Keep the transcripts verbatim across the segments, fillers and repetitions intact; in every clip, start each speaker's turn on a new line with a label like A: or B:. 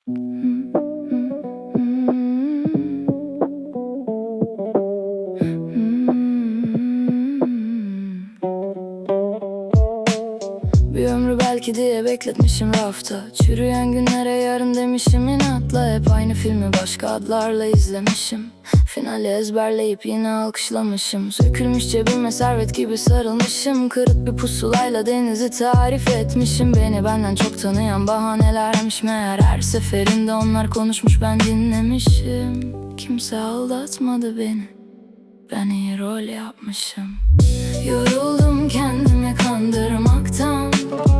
A: Bir ömrü belki diye bekletmişim rafta. Çürüyen günlere yarın demişim inatla. Hep aynı filmi başka adlarla izlemişim. Finali ezberleyip yine alkışlamışım. Sökülmüş cebime servet gibi sarılmışım. Kırık bir pusulayla denizi tarif etmişim. Beni benden çok tanıyan bahanelermiş meğer. Her seferinde onlar konuşmuş, ben dinlemişim. Kimse aldatmadı beni, ben iyi rol yapmışım. Yoruldum kendimi kandırmaktan,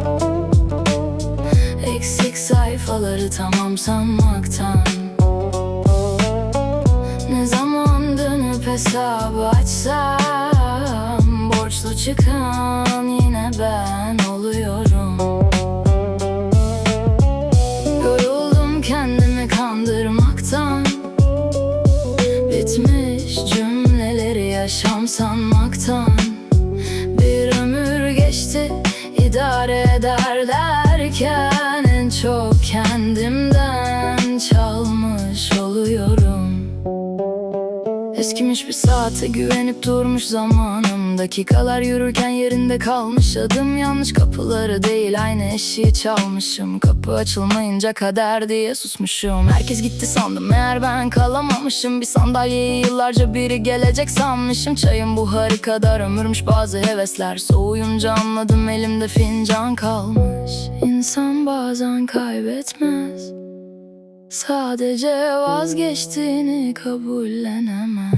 A: eksik sayfaları tamam sanmaktan. Ne zaman dönüp hesabı açsam, borçlu çıkan yine ben oluyorum. Yoruldum kendimi kandırmaktan, bitmiş cümleleri yaşam sanmaktan. Bir ömür geçti idare eder derken, en çok kendimden çalmış oluyorum. Eskimiş bir saate güvenip durmuş zamanım. Dakikalar yürürken yerinde kalmış adım. Yanlış kapıları değil aynı eşiği çalmışım. Kapı açılmayınca kader diye susmuşum. Herkes gitti sandım meğer ben kalamamışım. Bir sandalyeye yıllarca biri gelecek sanmışım. Çayın buharı kadar ömürmüş bazı hevesler. Soğuyunca anladım elimde fincan kalmış. İnsan bazen kaybetmez, sadece vazgeçtiğini kabullenemez.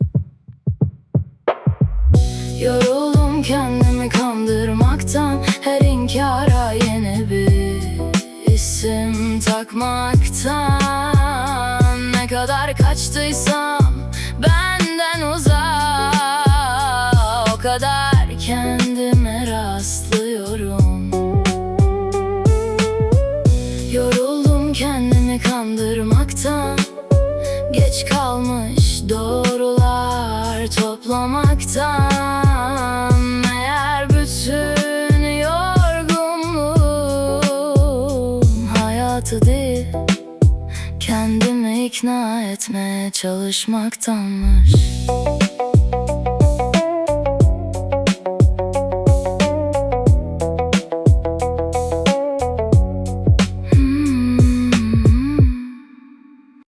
A: Yoruldum kendimi kandırmaktan, her inkara yeni bir isim takmaktan. Ne kadar kaçtıysam benden uzağa, o kadar kendime rastlıyorum. Yoruldum kendimi kandırmaktan, geç kalmış doğrular toplamaktan. Meğer bütün yorgunluğum hayatı değil, kendimi ikna etmeye çalışmaktanmış.